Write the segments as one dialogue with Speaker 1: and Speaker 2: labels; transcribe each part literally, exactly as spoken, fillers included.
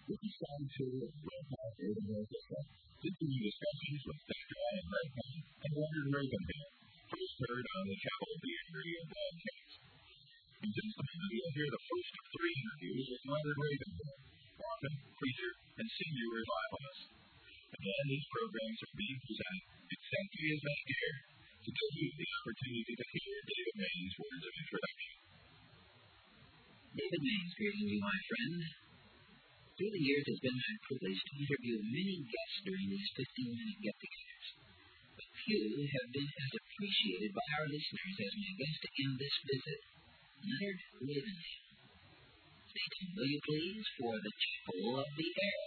Speaker 1: This is Sean Taylor of Redpath Urban Orchestra. Continuing discussions with Doctor Alan Redpath and Leonard Ravenhill, first heard on the Chapel of the Andrea broadcast. In just a minute, you'll hear the first of three interviews with Leonard Ravenhill, prophet, preacher, and senior revivalist. Again, these programs are being presented exactly as they air to give you the opportunity to hear David Main's words of introduction.
Speaker 2: David Mains greeting you, my friend. Through the years, it's been my privilege to interview many guests during these fifteen-minute get-togethers. But few have been as appreciated by our listeners as my guest in this visit, Leonard Ravenhill. Stay tuned, will you please, for the Chapel of the Air.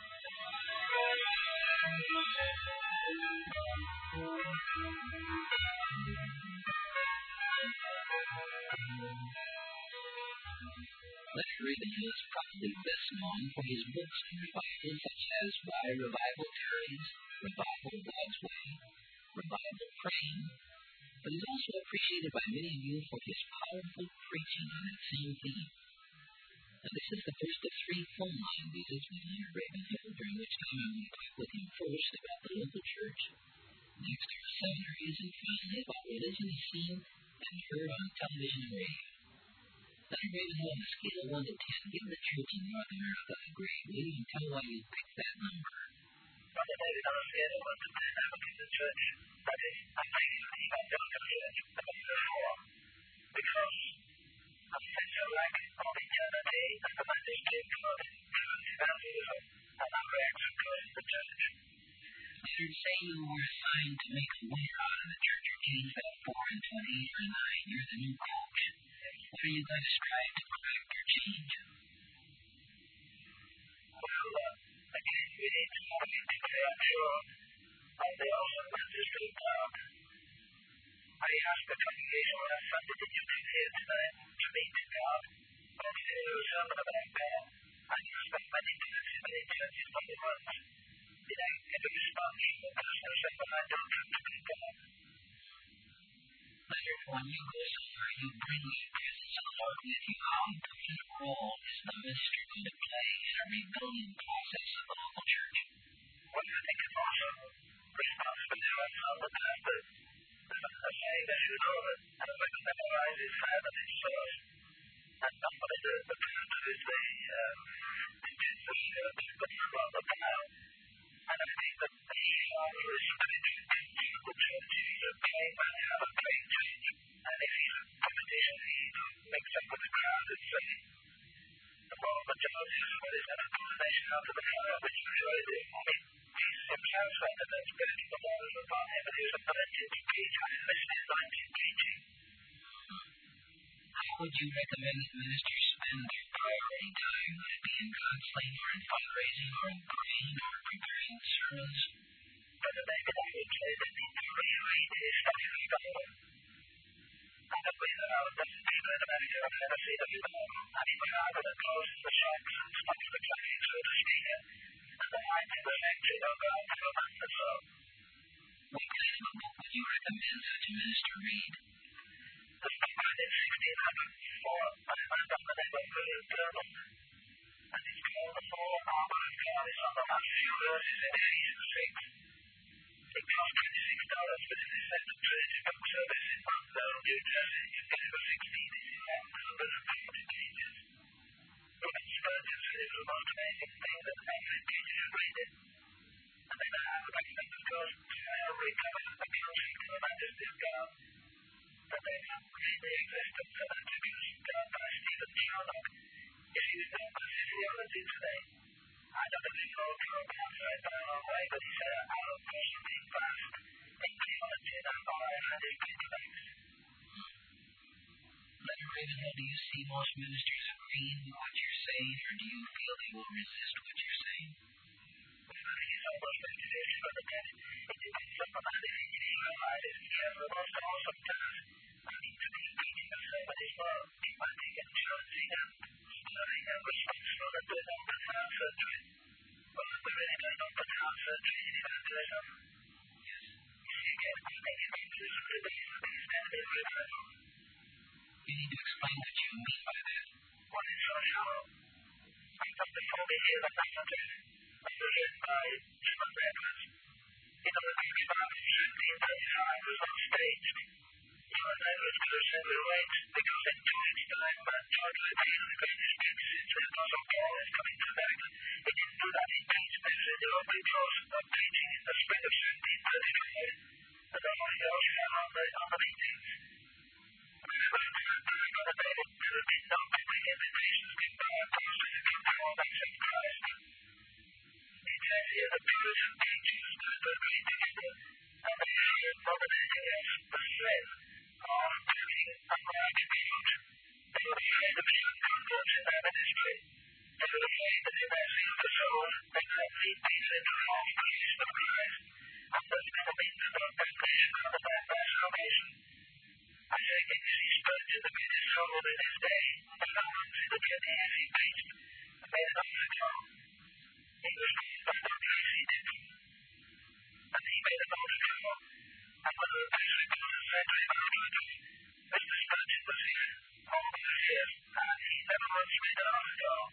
Speaker 2: Leonard Ravenhill is probably best known for his books on revival, such as Why Revival Tarries, Revival God's Way, Revival Praying, but he's also appreciated by many of you for his powerful preaching on that same theme. Now, this is the first of three phone line visits with Leonard Ravenhill, during which time I'm going to talk with him first about the local church, next our seminaries, and finally about religion as seen and heard on television and radio. Leonard Ravenhill, on a scale of one to ten, give the church in North America a grade. Will you tell why you picked that number?
Speaker 3: Brother David, on a scale of one to ten, I would give the church, that is, I think the evangelical church, a number four. Because of such a lack of eternity and the ministry of God in evangelism, and our reaction towards the church.
Speaker 2: Leonard, say you were assigned to make a winner out of the church. You changed that four and twenty or nine. You're the new coach. What are you going to strive to correct or change?
Speaker 3: Well, uh, again, we need to be very sure of the awesome majesty of God. I ask the congregation on a Sunday that you come here tonight to meet God, or to hear a sermon about God. I expect many times in many churches on the world. Did I get a response from the pastor saying, well, I don't come to meet God?
Speaker 2: Leonard, when you go somewhere, you bring your presence of the Lord with you. How important a role is the minister going to play in a rebuilding process of the local church?
Speaker 3: Well, I think it's also responsibility on the pastor. A saying that you know that everybody memorizes five of his source, and somebody the, the pastor is the um, Jesus church, but not on the town. And I think that the father is spiritual teaching of the church. He's a trained man, he has a trained change. And if he's a competition, he makes up with the crowd and say, the moral majority is what is an accommodation out of the crowd, which usually is, I mean, he's himself said that the spirit of the Lord is upon him, and he was anointed to teach, and his mission is anointed teaching.
Speaker 2: How would you recommend that ministers spend their priority time? Would it be in counseling, or in fundraising, or in praying, or preparing sermons?
Speaker 3: Brother David, I would say that the reread his study of Bible. I don't believe that our dozen people in America have never seen a revival, and he was out of the close of the shops and stops the traffic, so to speak, and the light in the lecture over after a month or so.
Speaker 2: What kind of a book would you recommend such a minister read?
Speaker 3: The stuff I did sixteen hundred four, I found on the name of William Turner, and it's called The Full Armor of God. It's on the last few verses in Ephesians six. It cost twenty-six dollars, but in the Center Church book service in Montville, New Jersey, you get it for sixteen dollars. It's eleven hundred forty pages. Robert Spurgeon said it was the most amazing thing that every page is read it. And then I have recommend, of course, Calvary Covenant, the concept of the majesty of God. But then read the existence and attributes of God by Stephen Charnock. If he was done by his theology today, I don't really know for a outside by our way, but he said, I don't person being vast in theology and all I had in intellects.
Speaker 2: Leonard Ravenhill, do you see most ministers agreeing with what you're saying, or do you feel they will resist what you're saying?
Speaker 3: Well, I think it's almost like it is, but again, it depends on the man. If he realizes he has the most awesome task, I need to be teaching a sermon as well. It might take insurance and studying and responsible and doing all the town surgery. Well, if we're really doing all the town surgery in evangelism, yes, you see, again, I think evangelism really is the standard of revival.
Speaker 2: You need to explain what you mean by that.
Speaker 3: What is so shallow? After the forty years of narrative, written by John Edwards, in the Pakistan in seventeen thirty-five was unstaged. John Edwards could have simply wait because in two weeks' time, George Levine, the greatest genesis with Russell Paul is coming to America. He didn't do that. He preached this in the opening course of preaching in the spring of seventeen thirty-five, and the Holy Ghost fell on the, on the meetings. Whenever Brother David, there had been no public invitations given by a pastor to come to all accept Christ. It says here that Puritan preachers stood agreed together, and they shared more than anything else the thread of preaching unlike God. They were afraid of being uncomfortable in their ministry. They were afraid that in their zeal for souls, they might lead people into false beliefs of Christ, and thus be the means of their damnation rather than their salvation. I think it is Spurgeon, the greatest soul in his day, who no one to the ten years he preached, and made an altar call. He was called by W A C Dixon, and he made an altar call, and when the pastor called and said to him afterwards, Mister Spurgeon was here, all those years, and he never once made an altar call.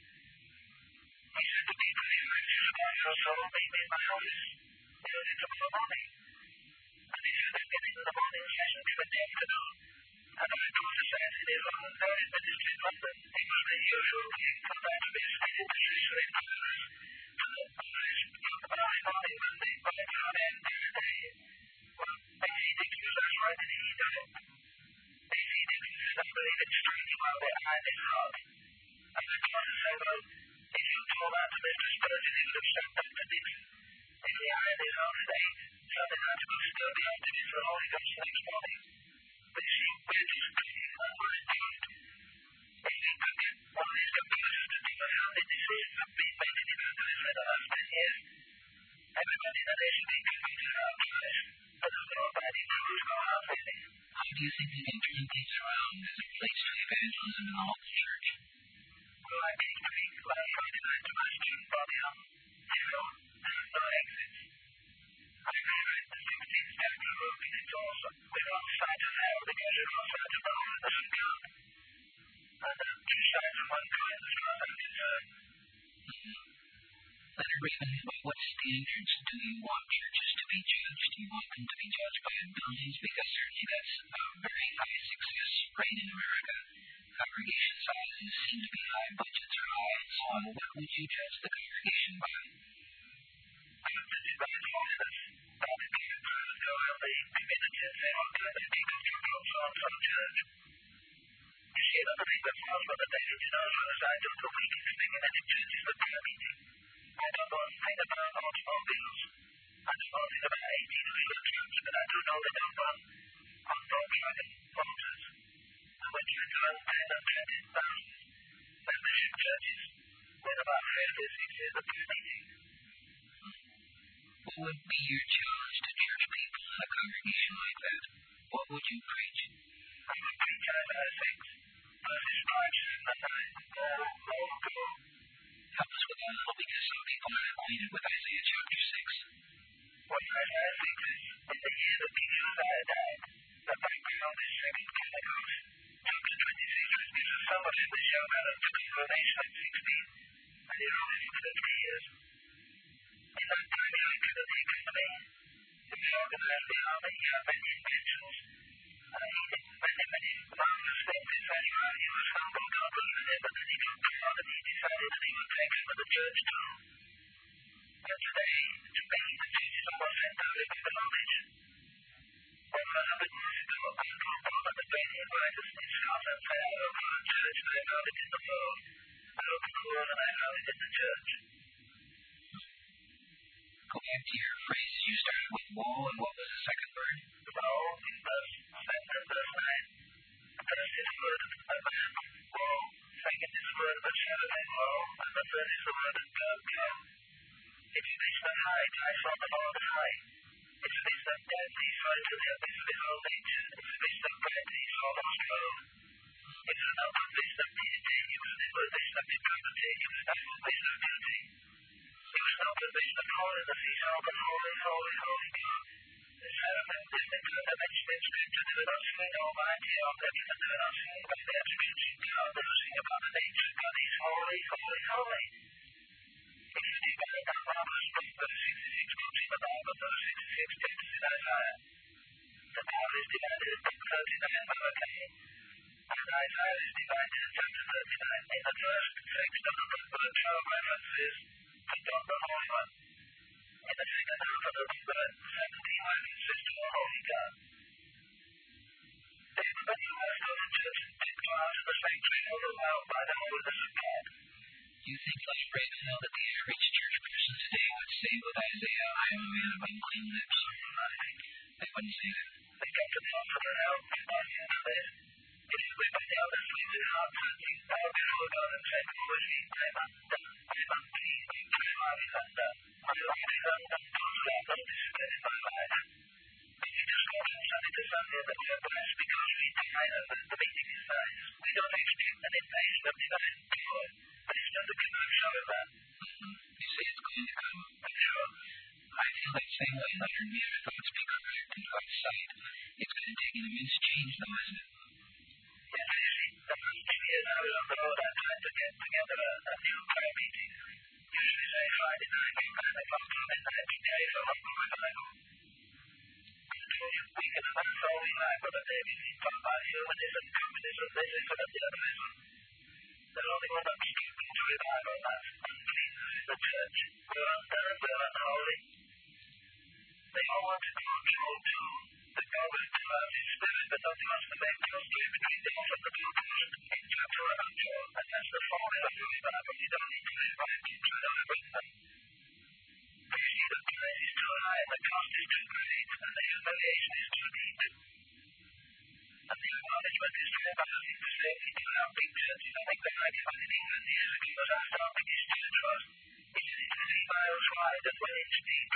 Speaker 3: He said to people, if you're anxious about your soul, meet me in my office early tomorrow morning. And he said, I'm getting the morning session for the afternoon. And I thought to say in his own very ministry in London, it was the usual thing for there to be a steady producer in Paris, and the Paris young early morning when the Bible on end every day. Well, A C Dixon was as right as he developed. A C Dixon is somebody that strikes while behind his heart. And I thought to say, well, if you told that to Mister Spurgeon, he would have sent Doctor Dixon in the eye of his own state, so that I will still be up to his Holy Ghost next morning. But you see, we're just speaking what we're enjoyed. If we could get one of these computers to do a handy decision of being made in evangelism in the last ten years, everybody in the nation being converted out of Christ, but there's nobody who's going out really.
Speaker 2: How do you think you can turn things around as it relates to evangelism in the local church?
Speaker 3: Well, I came to speak last Friday night to my student body on zero and no exits. I reread the sixteenth chapter of Romans. It's awesome. We're on side of hell because you're on side of the holiness of God. And there are two sides of one coin as far as I'm concerned.
Speaker 2: Mm-hmm. Leonard Raven, by what standards do you want churches to be judged? Do you want them to be judged by abilities? Because certainly that's a very high success rate in America. Congregation sizes seem to be high, budgets are high, and so on. What would you judge the congregation by?
Speaker 3: I would judge it by holiness. That would be the truth. Go out the community and say, what kind of people can go to our church? You see, another thing that falls by the David, you know, as I do the weakest thing in any church is the prayer meeting. I don't know anything about automobiles. I don't know anything about eighteen-wheeler trucks, but I do know they don't run on Volkswagen motors. And when you go ten and twenty thousand membership churches with about fifty, sixty in the prayer meeting.
Speaker 2: What would be your challenge to church people in a congregation like that? What would you preach?
Speaker 3: I would preach Isaiah six, verses five, seven, and nine. Go, go, go.
Speaker 2: Help us with that a little, because some people aren't acquainted with Isaiah chapter six.
Speaker 3: What Isaiah six is, in the year that King Uzziah died, the background is second Chronicles. Chapter twenty-six gives us summary of the show that up to the coronation at sixteen, and he wrote it for the three years. In that time, he recruited the economy. He reorganized the army. He had many inventions. Uh, he did many, many marvelous things. In fact, while he was humble, God believed in him, but then he got proud and he decided that he would take over the church too. And today, to me, the church is almost entirely by the knowledge. Over a hundred years ago, Uncle Bob and the Great invited us in Scotland to have a good church, and I found it in the world. I opened the world and I found it in the church.
Speaker 2: Go back to your phrases. You started with woe, and what was the second word?
Speaker 3: Woe in verse seven and verse nine. First is the word of a man, woe. Second is the word of a cherubim, woe. And the third is the word of God, go. If you reach the height, I saw the Lord high. If you reach the depth, he saw into the abyss of his own nature. If you reach the breadth, he saw the throne. If you know the vision of deity, he was in the vision of eternity. He was not the vision of beauty. He was not the vision of holiness. He saw the holy, holy, holy God. The seraphim did into the dimension in Scripture. They were not seen almighty or omnipotent. They were not seen by the attributes of God. They were seen about the nature of God. He's holy, holy, holy. so sixty-six takes to that high. The power is divided into thirty-nine by a K. And Isaiah is divided in chapter thirty-nine. In the first six dozen virtual references to God the Holy One. In the second half of the book, seventeen references to the Holy God. Everybody who has known the church did go out to the sanctuary overwhelmed by the holiness of God.
Speaker 2: Do you think, like Ravenhill, that the average church person today would say with Isaiah, I am a man of unclean lips? They wouldn't say that.
Speaker 3: They come to the altar for help, respond to this. If everybody else is leaving out something, I'll be able to go and say, who is he? I'm undone. I'm unclean. My body is undone. My life is undone. Those who have no discipline in my life. If you just go from Sunday to Sunday, then you're blessed because we die and the meeting is nice. We don't expect an invasion of divine power. But it's not a good enough show of that.
Speaker 2: Mm-hmm. You say it's going to come.
Speaker 3: Sure.
Speaker 2: I feel that same way, Leonard. Me and thoughts be correct in God's sight. It's going to take an immense change, though, isn't it?
Speaker 3: Yes, you see, the first two years I was on the road, I tried to get together a, a new prayer meeting. Usually say Friday night, from nine o'clock till midnight, each day for local revival. I told you, we can advance all we like, but the day we see talk about humanism, communism, this is and the other ism. There's only one obstacle to revival, and that's uncleanness in the church. We're undone, we're unholy. They all want to control too. The God will pour out his spirit, but not wants to make closely between the altar and the Pentecost in chapter eleven. And that's the formula for revival. You don't need to invite people to bring them. You see, the price is too high, the cost is too great, and the humiliation is too deep. And the acknowledgement is too embarrassing to say we do have big churches. I think the argument in England years ago was asked how big his church was. He said it was three miles wide and one inch deep.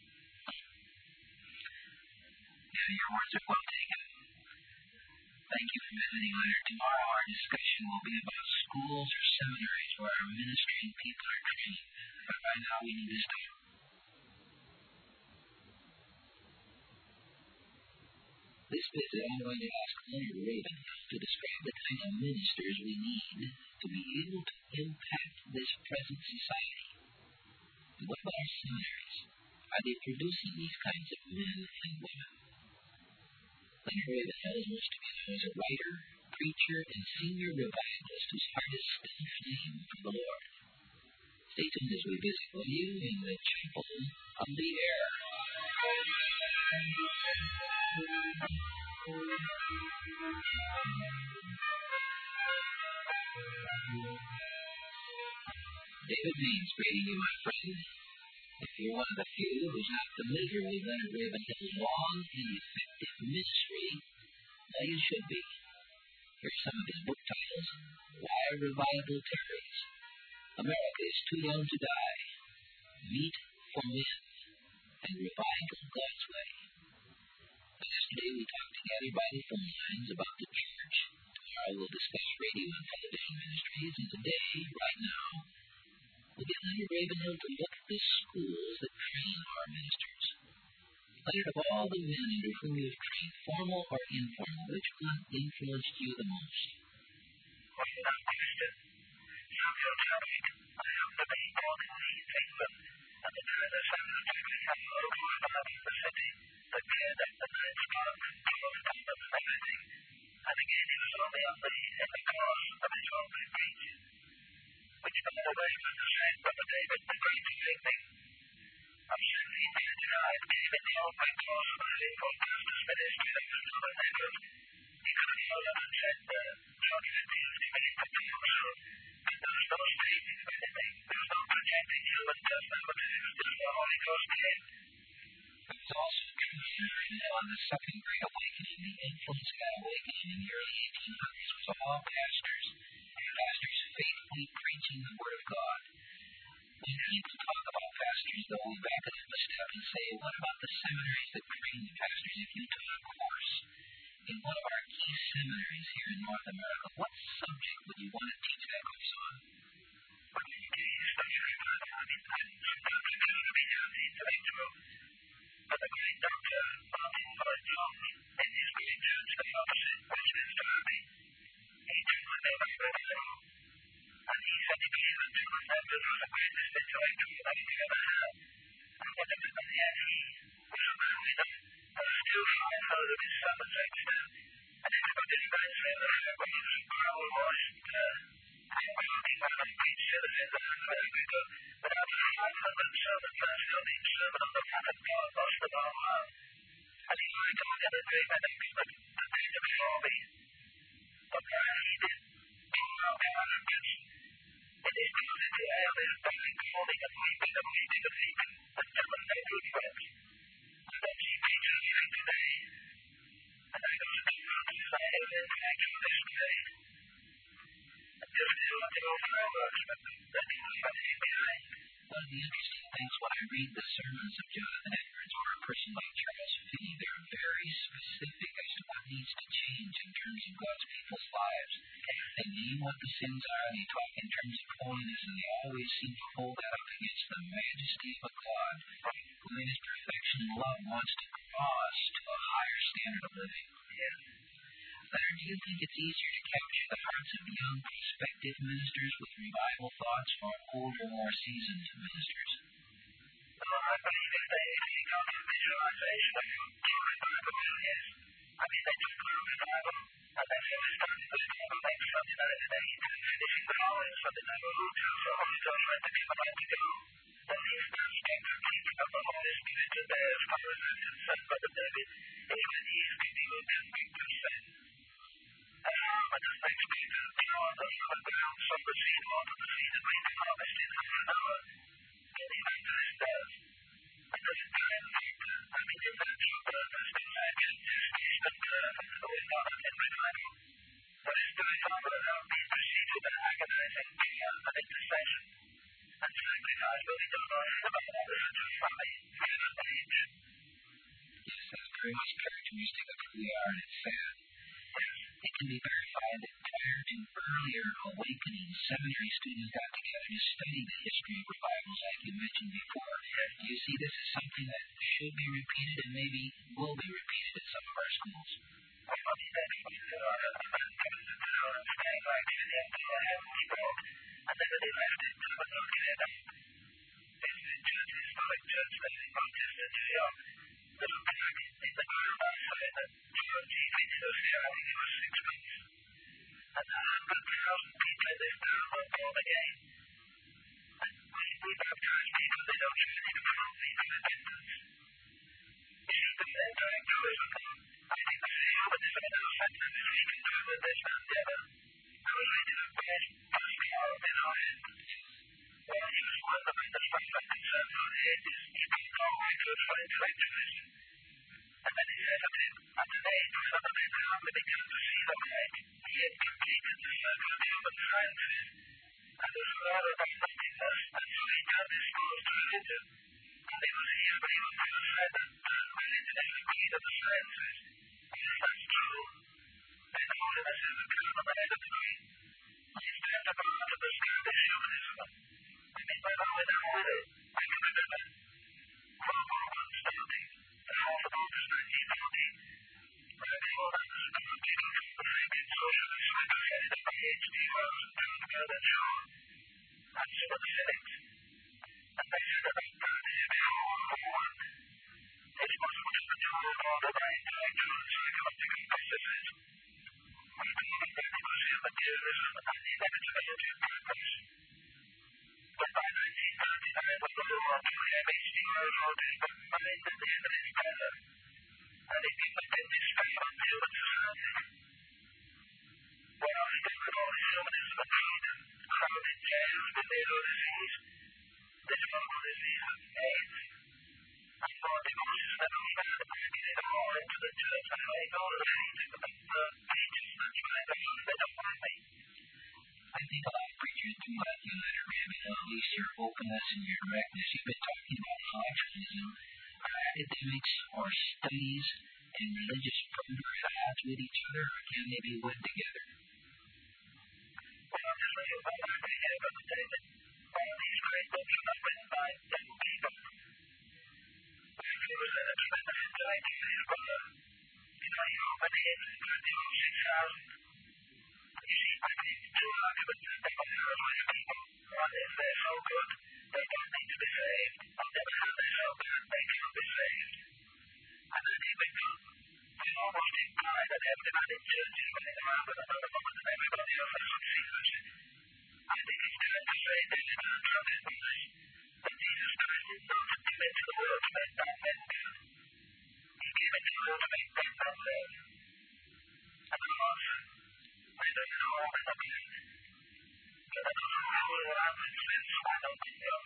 Speaker 2: Yeah, your words are well taken. Thank you for visiting, Leonard. Tomorrow our discussion will be about schools or seminaries where our ministering people are trained. But right now we need to stop. This visit, I'm going to ask Leonard Ravenhill to describe the kind of ministers we need to be able to impact this present society. And what about our seminaries? Are they producing these kinds of men and women? Leonard Ravenhill is most to be known as a writer, preacher, and senior revivalist whose heart is still aflame for the Lord. Stay tuned as we visit with you in the chapel of the air. David Means greeting you, my friend. If you're one of the few who's not familiar with Leonard Ravenhill's long and effective ministry, well, you should be. Here's some of his book titles: Why Revival Tarries, America is Too Young to Die, Meet for Men, and Revival God's Way. Yesterday we talked together by the phone lines about the church. Tomorrow we'll discuss radio and television ministries, and today, right now, we'll get Leonard Ravenhill to look at the schools that train our ministers. Leonard, of all the men under whom you have trained, formal or informal, which one influenced you the most?
Speaker 3: Well, without question, Samuel Chadwick. I am the main born in Leeds, England, and the time that Samuel Chadwick had local revival in the city, the cleared up the night department, closed down and everything. And again, he was only on the, in the course of his own preach. Which, by the way, was the same Brother David, the great thing. I'm certainly here tonight, David, the open course of the Lincoln Pastor's ministry that was not a negative. He could have held up and said, uh, Johnny, the Tuesday minute to do so. But there was no staging of anything. There was no projecting human judgment, but it was just the Holy Ghost came.
Speaker 2: It was also true on the Second Great Awakening. The influence of that awakening in the early eighteen hundreds was all pastors. Pastors faithfully preaching the Word of God. When people talk about pastors, though, we back it up a step and say, what about the seminaries that train the pastors? If you took a course in one of our key seminaries here in North America, what subject would you want to teach that course on?
Speaker 3: Well, you can especially learn how to be sometimes it's going to be healthy intellectual. But the great Doctor Martin Lloyd Jones, in his great church, the opposite Westminster Abbey, he took the name of revival, and he said he believed that John Edwards was the greatest intellectual that he ever had. And when everybody had he,
Speaker 2: One of the interesting things when I read the sermons of Jonathan Edwards or a person like Charles Finney, they're very specific as to what needs to change in terms of God's people's lives. They name what the sins are, and they talk in terms of holiness, and they always seem to hold that up against the majesty of a God who in his perfection and love wants to draw us to a higher standard of living. Leonard, do you think it's easier to capture the hearts of young prospective ministers with revival thoughts or older, more seasoned ministers?
Speaker 3: Well, I believe if they, if you got that visualization of what revival is, I mean, they just put a revival, and then they always start to do revival next Sunday night, and then he's finishing the following Sunday night, or who tells the Holy Ghost when to give them to go. Then he starts getting the keeping of the Holy Spirit to there, as far as that's concerned, Brother David, even he's giving you ten percent. But the next week, the ground on the ground, so the seed water, the seed that may be harvested in half an hour. And the evangelist does. And there's a time factor. I mean, the eventual purpose, the magic, gestation of birth, and the way God can revival. But it's doing all without being preceded by agonizing prayer and intercession. And sacrifice really don't know anything about that. There's a folly, fear and age.
Speaker 2: Yes, that's very much characteristic of who we are, and it's sad. It can be verified that prior to earlier awakening, seminary students got together to study the history of revivals like you mentioned before. Do you see this as something that should be repeated and maybe will be repeated at some of our schools?
Speaker 3: Well, I mean, that's what you know. I'm coming to town and staying like in the empty land people. And then they left it to the looking at them. It's the church, historic church, that is Manchester, New York. Little back in the ground outside that John G. Peters here, I think it was six months. And a hundred thousand people in this town were born again. And we, we baptize people, they don't usually become only for repentance. You see, the entire tourism thing, I think the city urbanism in our center is we can do with this and the other. I was reading a page, past the hour in our head. Well, he was one of the members of my concern for the ages. He's been called my good friend to evangelism. And then he said to me, at an age when other men hardly began to see the light, he had completed the circle of human sciences. And was aware of their nothingness, and so he turned his thoughts to religion. And he was here, but he was never said that uh, religion is the creed of the sciences. And if that's true, then holiness is the crown of the head of the tree. He's turned to God to understand his humanism. I mean, when I went out with it, I can remember World War One starting. The whole of August nineteen forty, right before that was about getting from the Arabian socialists, I got headed up by H D Wells and down Gorbachev and some of the cynics. And they said at that time, this is before World War One. It wasn't just the New World Order by intellectual and psychological processes. We believed that it was in materialism and the inevitability of progress. But by nineteen thirty-nine, with World War Two, H D Wells wrote his book, Mind and the End of His Terror. And he became despair on human society. Well, he covered all his humanism and freedom, crowded jails with zero disease. This horrible disease of AIDS. And more devotions than we had bringing it all into the church, and I know that anything about the pages that you have done, they don't mind me.
Speaker 2: I think a lot of preachers do like you, Leonard Rabbit, at least your openness and your directness. You've been talking about intellectualism. Are academics or studies and religious programs at odds with each other, or can they be wed together?
Speaker 3: Well, I'll just let you know what I hear, Brother David. All these great books are not written by young people. He was a tremendous intellectual for his brother. You know, he opened him in twenty-oh six thousand. You see, I think two arguments that they can have with people. One is they're so good, they don't need to be saved. On the other hand, they're so bad, they can't be saved.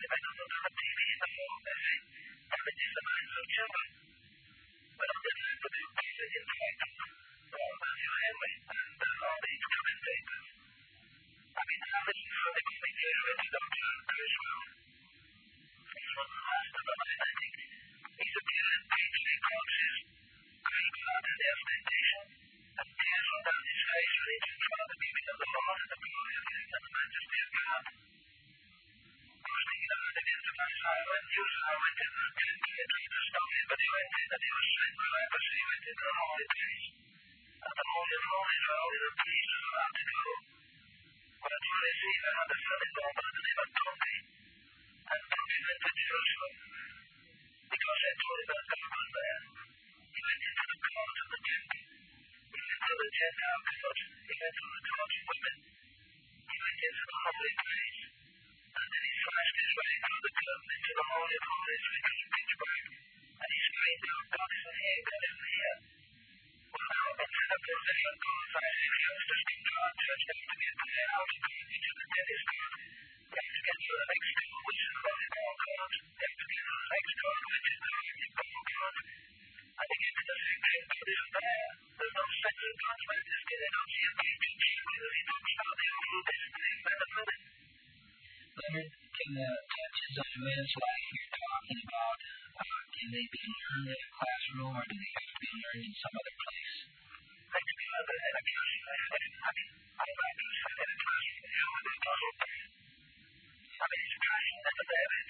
Speaker 3: phải không có cái ti vi nó để các cái chiếc xe máy rồi trước rồi but on the other hand, the big piece is impact on the family and uh, all these commentators. I mean, how did you know they could be there and you don't know very well? He was the last of the line, I think. He's a good, deeply conscious, great God and expectation, and tears roll down his face when he thinks about the beauty of the Lord and the glory of Him and the majesty of God. I was thinking of it again tonight, how I went, he was, I went in and didn't get to the story, but he went in and he was saying, well, I was, he went into the holy place. And the Holy of Holies, where only the priest is allowed to go. But it's really seen that the son is called by the name of Toby. And Toby went to Jerusalem. Because they told him that God was there. He went into the court of the temple. He went to the Gentile court. He went to the court of women. He went into the holy place. And then he slashed his way through the curtain into the Holy of Holies where he got a pitch black. And he screamed out, God isn't here, God isn't here. Well, now, it's in a position called fasting. He was just in God. Church has to get there. How to go into the deadest God. They have to get to the next door, which is the volleyball court. They have to get to the next door, which is the basketball court. And they get to the section, God isn't there. There's no sense of God's majesty. They don't see a beauty. Whether he talks about the whole destiny, benefit it.
Speaker 2: Leonard, can the touches on a man's life you're talking about, uh, can they be learned in a classroom or do they have to be learned in some other place?
Speaker 3: They can be learned in a classroom. I mean, I like to say in a classroom, you know, with a puzzle. I mean, it's a classroom that's a bad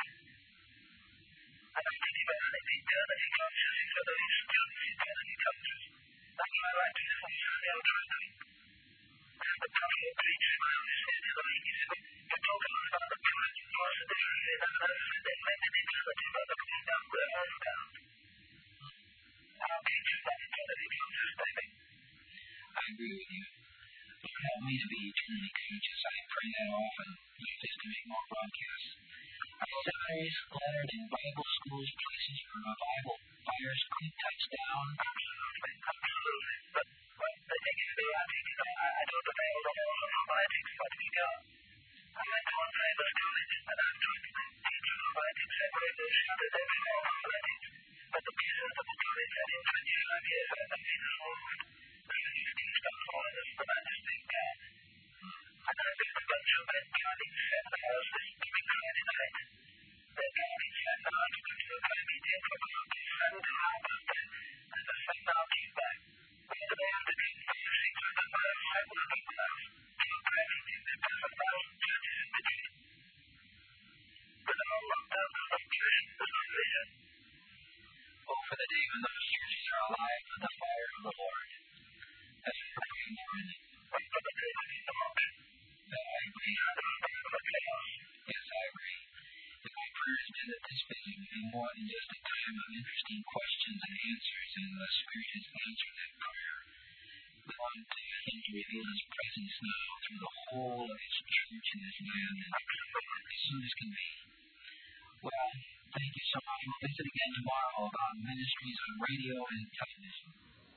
Speaker 3: I don't think about anything done any coaches for those students who've done any coaches. That's what I like to say on the other side. And the puzzle teacher, I understand it like he said, you're talking about the parents and possibility and others and they make an eternity about the thing down where I'm bound. I'll be just like eternity coaches, baby.
Speaker 2: I agree with you. Lord, help me to be eternally conscious. I pray that often. Use this to make more broadcasts. Our seminaries, Leonard, and Bible schools, places for revival, fires, quick touchdown.
Speaker 3: Absolutely, absolutely. But, but the thing is, I think, you know, I, I don't know all the whole of my things, but we go. I went to one Bible college, and I'm trying to teach them about it, separate those shooters, they were all athletics. But the pieces of the college, I didn't twenty-five years, I think it's moved. There's these things done for us, the majesty of God. And I think a bunch of men counting set the houses, giving Friday night. They're counting set the houses, going to a baby day for about Sunday home birthday, and the sun now came back. What do they have to do? Five, six hundred miles, seven hundred miles, still driving in the thousand thousand churches in between. With all lockdown, there's no church, there's no vision.
Speaker 2: Oh, for the day when those churches are alive with the fire of the Lord. As we pray, Lord.
Speaker 3: What for the day when he's not?
Speaker 2: That I agree. Yes, I agree. If my prayer has been that this visit will be more than just a time of interesting questions and answers, and the Spirit has answered that prayer, we want Him to reveal His presence now through the whole of His church and His land, as soon as can be. Well, thank you so much. We'll visit again tomorrow about ministries on radio and television.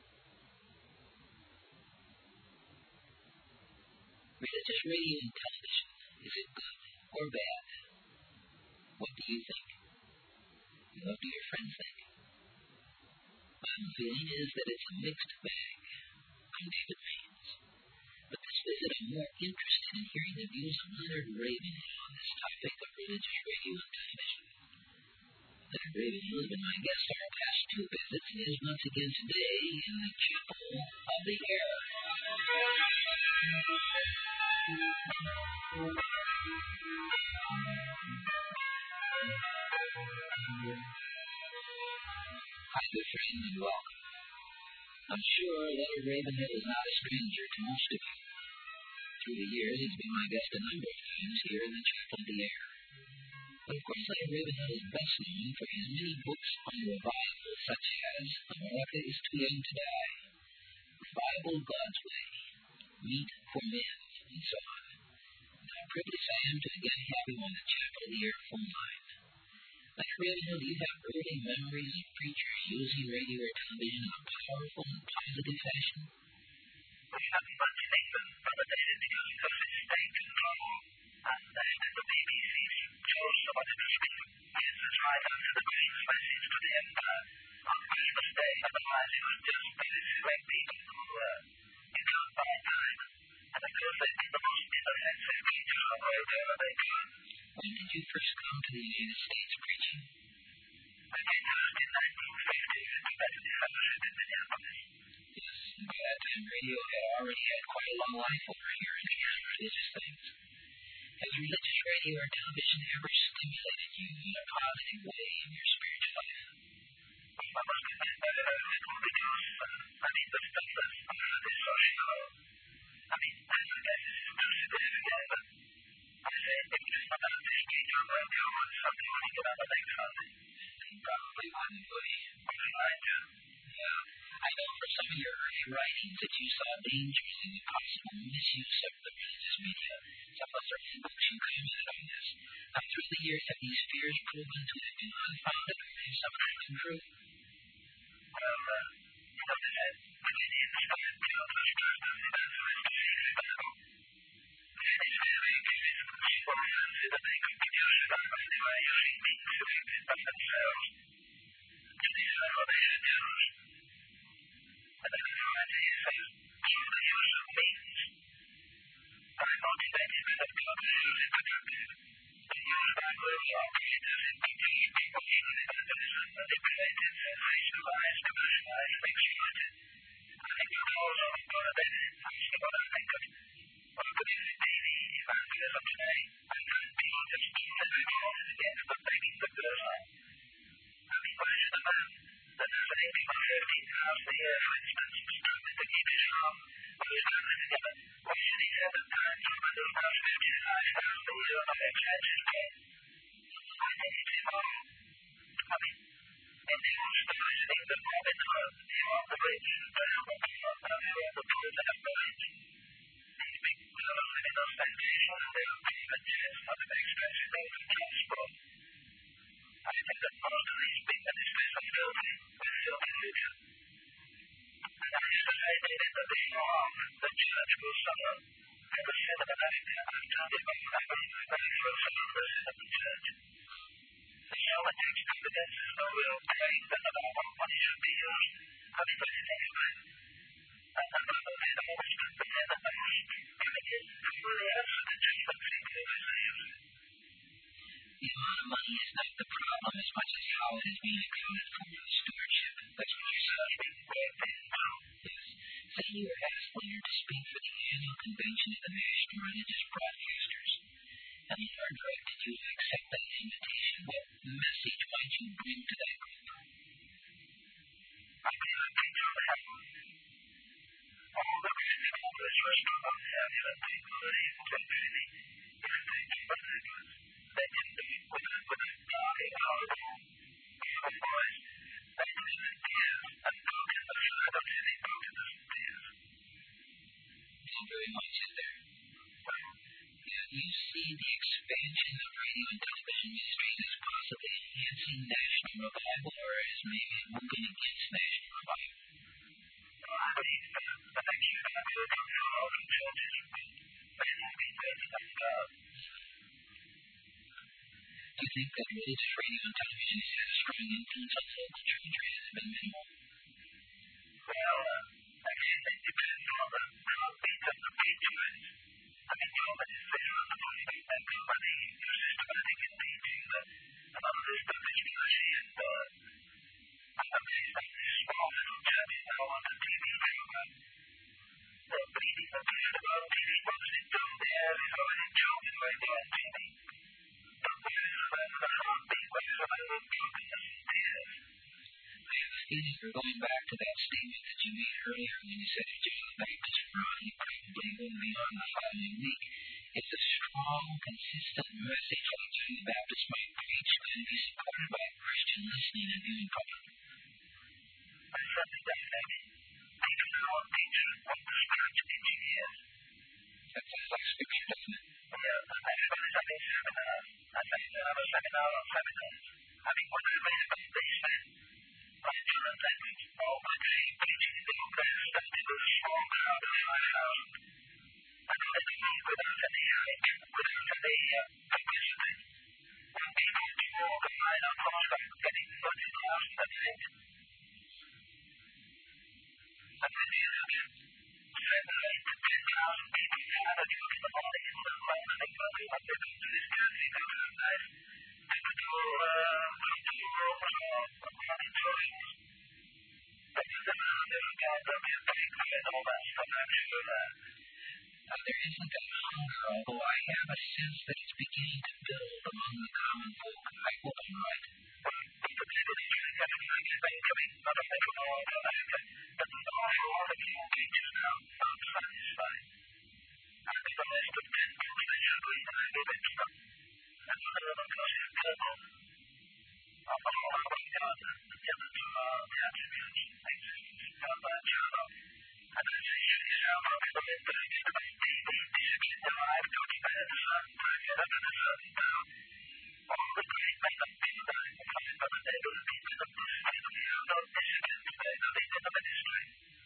Speaker 2: Religious radio and television, is it good or bad? What do you think? And what do your friends think? My feeling is that it's a mixed bag. I'm David Rains. But this visit, I'm more interested in hearing the views of Leonard Ravenhill on this topic of religious radio and television. Leonard Ravenhill has been my guest on our past two visits and is once again today in the Chapel of the Air. Hi, good friend, and welcome. I'm sure Leonard Ravenhill is not a stranger to most of you. Through the years, he's been my guest a number of times here in the Chapel of the Air. But of course, Leonard Ravenhill is best known for his many books on revival, such as America is Too Young to Die, Revival God's Way, Meat for Men, and so on. And how privileged I am to again have you on the Chapel of the Air phone line. Leonard Ravenhill, do you have early memories of preachers using radio or television in a powerful and positive fashion?
Speaker 3: We have much things from the days because of state control. and then the B B C chose somebody to speak business right after the Queen's message to the Empire on Christmas Day. Otherwise, it was just very people who were in bad time. And of course, they did the most ineffective preachers on wherever they could.
Speaker 2: When did you first come to the United States preaching?
Speaker 3: I came first in nineteen fifty with the Methodist Fellowship in Minneapolis.
Speaker 2: Yes, and by that time radio had already had quite a long life over here in hearing religious things. Has religious radio or television ever stimulated you in a positive way in your spiritual life?
Speaker 3: I must admit that it has little because, uh, I mean, the stuff that's heard is so shallow. I mean, I guess it's too significant, but I say if it's not that big speech on radio on Sunday when you get on the next Sunday.
Speaker 2: You probably wouldn't, would you?
Speaker 3: I do.
Speaker 2: Yeah. I know from some of your early writings that you saw dangers in the possible misuse of the religious media. Some of the books you commented on this. Now, through the years, have these fears proven to have been unfounded, or have some of them been true?
Speaker 3: Well, uh, you know, they said, when they did the stuff, you know, those pastors, the evangelists, the Chicago, they said it's very good for people that they could produce Chicago anyway using means to exit by themselves. To decide what they should do. And then the idea says, through the use of means, by motivated by the God who is productive, the use by those operators in producing people even evangelism manipulated, sensationalized, commercialized, exploited. I think the cause of it were then, actually what I think of, what could it be the evangelism today, and then people just keep every morning against the begging the girls on. I mean, where is the man that has an income of thirteen thousand a year, for instance, struggling to keep his farm, with his family together? Why should he have the time to spend about fifty-five thousand a year on expensive pay? I think it's immoral. I mean, in the old stories in England, Robin Hood, the of the rich, the help of the poor, and the of the poor to help the rich. These people are living in ostentation, and they are private jets, not an expensive mode of transport. I think that most of these big ministries are filthy, with filthy religion. And I used to say they did the big wrong, the church will suffer. Every sin of America, I've told it about every very first sin of the sin of the church. The show and extravagance is no real claim that about what money should be used. How do you put it anyway? And I'm not going to always compare the most primitive, really absolute infancy to as they use it.
Speaker 2: The amount of money is not the problem as much as how it is being accounted for in the stewardship. That's what you're saying. Yes. Say you were asked later to speak for the annual convention of the National Religious Broadcasters. How hard did you accept that invitation? What message might you bring to that group?
Speaker 3: I mean, I think you'll have all the Christian authors who are still on the annual people that are able to really invitation for their goods. They can do it with a, with a dark, horrible, evil voice. They can even tears and broken those who are not really broken as tears.
Speaker 2: Not very much, is there? Do you see the expansion of radio and television ministries as possibly enhancing national revival, or as maybe moving against national revival?
Speaker 3: Well, I believe that the next year I will come to all the churches and will be taking up God.
Speaker 2: Do you think that religious radio and television has had a strong influence on the local church, or has it been minimal?
Speaker 3: Well, uh, again, it depends on the heartbeat of the preacher. I mean, your ministry on the body and company is systematic in teaching that among this deficiency and uh, I'm amazed that this small little church is now on the T V program. They're bleeding the beard about T V books in John the air is already choking radio and T V. But where is when the heartbeat, where is when the brokenness and tears?
Speaker 2: I have a feeling you're going back to that statement that you made earlier when you said if John the Baptist were on, he probably wouldn't be on the following week. It's a strong, consistent message like John the Baptist might preach going to be supported by a Christian listening and viewing public.
Speaker 3: I certainly don't think people who are teaching what the spiritual teaching is.
Speaker 2: That sounds like scripture, doesn't it?
Speaker 3: Yeah, everybody's having seminars. I think they have a seminar on seminars. I mean, when I read about these men, like John Lennon, all the day preaching in the open air, standing with a small crowd of five thousand. I I know that you without any, uh, without any uh, publicity, when people talk online on Prospect getting thirty thousand a day. And then you have seven, eight to ten thousand people gathered in the morning in the morning and going up to this country to organize and to do, uh, to do workshops and monitoring. And then the gathering and taking and all that stuff, I'm sure that.
Speaker 2: Uh, there isn't a hunger, although I have a sense that it's beginning to build among the common folk. I hope I'm right.
Speaker 3: People people are doing everything is basically not a thing at all about that. But there's an awful lot of people teachers now not satisfied. And there's a list of ten books they should read and I give it to them. And some of them cost you double of the whole of what God has given to all the attributes and things that you got by channel. And then you use yourself up in the midday to make D V Ds in your life to expand a certain bracket under a certain down. All the great men and people that in the time of the day will be with the discipline of the outdoor discipline today that is in the ministry.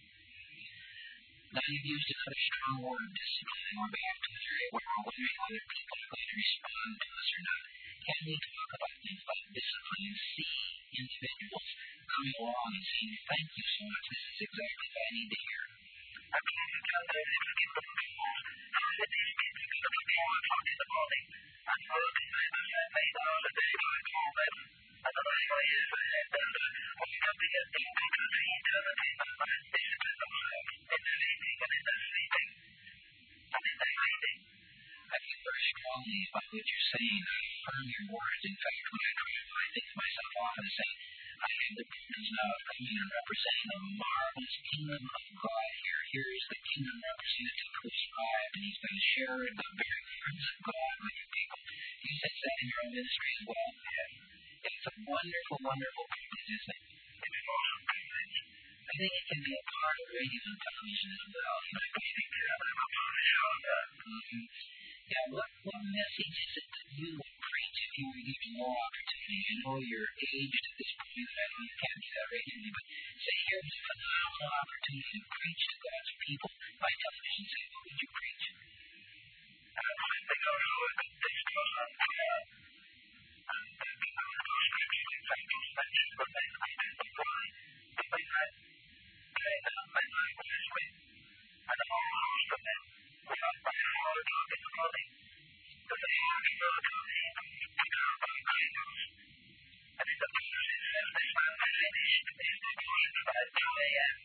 Speaker 2: Now you've used another strong word, discipline, and we're back to the area where we're wondering whether people are going to respond to us or not. Can we talk about things like discipline and see individuals coming along and saying, thank you so much, this is exactly what I need to hear?
Speaker 3: I mean, you can do it if you look at people, how did these people get up at four o'clock in the morning and working nine percent, eight hours a day doing all this? And the labor is ahead and we can be as deep into the eternity that man discipline themselves in their eating and in their sleeping and in their reading.
Speaker 2: I feel very strongly about what you're saying. I affirm your words. In fact, when I try to I think to myself often saying, I have the privilege now of coming and representing the marvelous kingdom of God here. Here is the kingdom representative who's arrived, and he's going to share the very fruits of God with you people. You sense that in your own ministry as well?
Speaker 3: Yeah.
Speaker 2: It's a wonderful, wonderful privilege, isn't it?
Speaker 3: It's an awesome privilege.
Speaker 2: I think it can be a part of radio and television as well. You know, I think
Speaker 3: Yeah, I'm a part of the show of that.
Speaker 2: mm-hmm. Yeah, what, what message is it that you would preach if you were given more opportunity? I know you're aged at this point, and I know you can't do that regularly, but say here's a phenomenal opportunity to preach to God's people by television. Say, what would you preach?
Speaker 3: And I think I was always been based on prayer. And then people who are scripture examples mentioned the things we do before they had prayed that men like Wesley and a whole host of them. We have by four o'clock in the morning. But they have no time to pick up on idols. And in the verse it says this man finished his devotion by two a.m.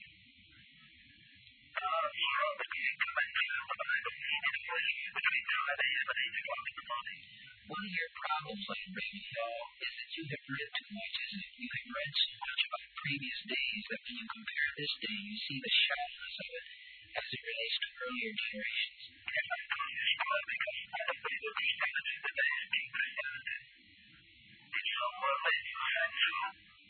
Speaker 3: God saw the king commencing of the Bible needed a way between seven a.m. and eight o'clock in the morning.
Speaker 2: One of your problems, like radio, is that you have read too much, isn't it? You have read so much about previous days that when you compare this day, you see the shallowness of it as it relates to earlier generations.
Speaker 3: Yes, I know this part because I don't believe that Christianity today is being Christianity. It's so worldly, it's so sensual.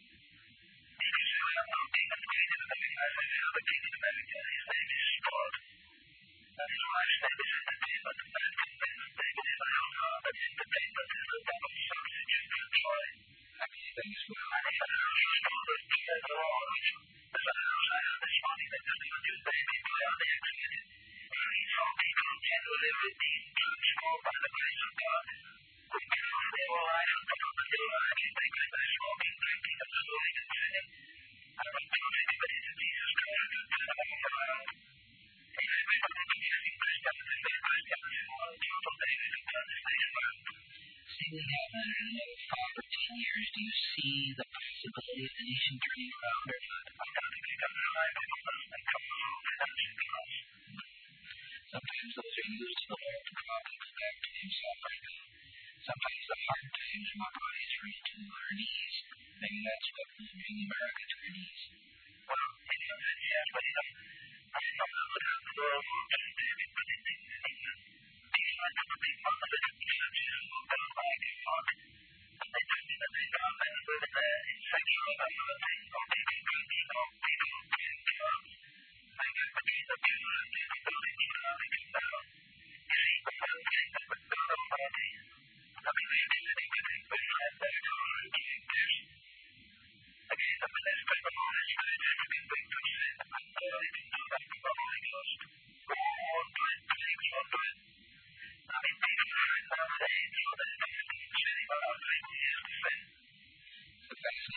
Speaker 3: Because you have no king of King in America, as you have a king in America, his name is sport. And his wife's name is entertainment. Man convinced David is my own God, that entertainment is the devil substitute for joy.
Speaker 2: I believe that as well.
Speaker 3: And if a house is called as big as the Lord, there's a house I heard this morning that doesn't even do baby boy on the exit. He saw people generally redeemed, transformed by the grace of God. We cannot live a life of God and do life in thinking by smoking, drinking, and stealing and sinning. I would tell anybody to Jesus Christ and turn them all around. If everybody rejecting Christianity, then Christianity will want total David and turn this nation around.
Speaker 2: See, we have in another five or ten years, do you see the possibility of the nation turning around or not?
Speaker 3: I don't think you've got to rely on people and come along with that because
Speaker 2: sometimes those are used to the Lord to draw people back to himself, I know. Sometimes the hard times when our bodies turn to our knees. Maybe that's what will bring America to her knees.
Speaker 3: well, in your sense, yes, but you know, I thought I would have the world will change David, but it didn't. These are the big positive churches who go like fuck. And they tell me that they got men who live there in sexual immorality, or maybe drinking, or maybe doing drugs. They get between the two and the building economic and down. You see, the first thing that would build up body. I mean, maybe sitting with him, but he had their car and giving this. Again, the ministry of the Holy Spirit has been big to sin, and they didn't do that with the Holy Ghost. All one time takes one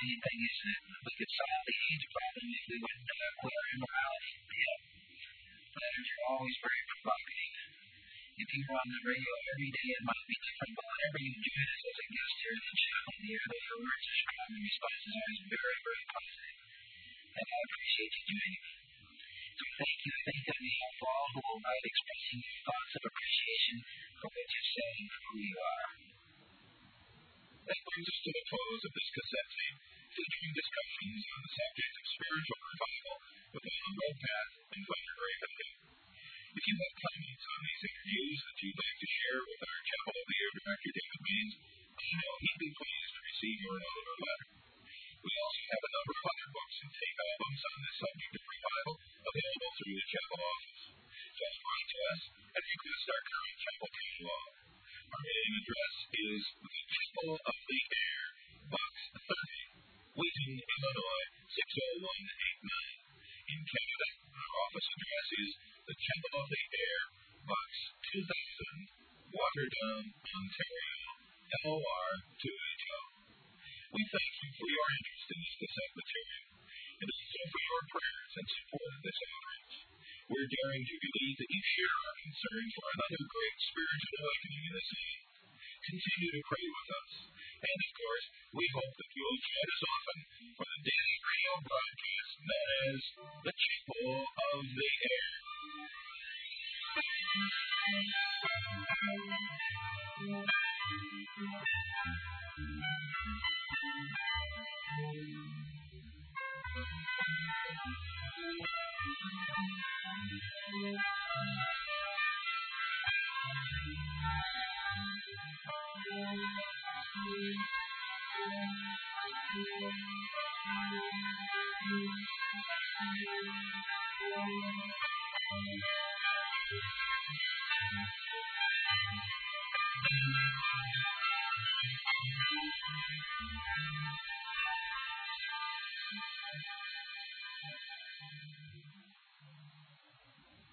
Speaker 2: fascinating thing, isn't it? We could solve the AIDS problem if we would uh, quit our immorality. Yeah. Letters are always very provocative. If you were on the radio every day, it might be different, but whenever you join us as a guest here in the chapel, the your words are strong and response is always very, very positive. And I appreciate you joining me. So thank you, thank you on behalf of all who will write expressing your thoughts of appreciation for what you've said and for who you are.
Speaker 1: That brings us to the close of this cassette tape, featuring discussions on the subject of spiritual revival with Alan Redpath and Leonard Ravenhill. If you have comments on these interviews that you'd like to share with our Chapel of the Year Director, David Maines, I know he'd be pleased to receive your note or letter. We also have a number of other books and tape albums on this subject of revival available through the Chapel office. Just write to us and request our current Chapel catalog. Our mailing address is the Chapel of the Air, Box thirty, Wheaton, Illinois, six oh one eight nine. In Canada, our office address is the Chapel of the Air, Box two thousand, Waterdown, Ontario, L O R two H O. We thank you for your interest in this cassette material, and also for your prayers and support of this outreach. We're daring to believe that you share our concern for another great spiritual awakening in this age. Continue to pray with us, and of course, we hope that you will join us often for the daily radio broadcast known as the Chapel of the Air.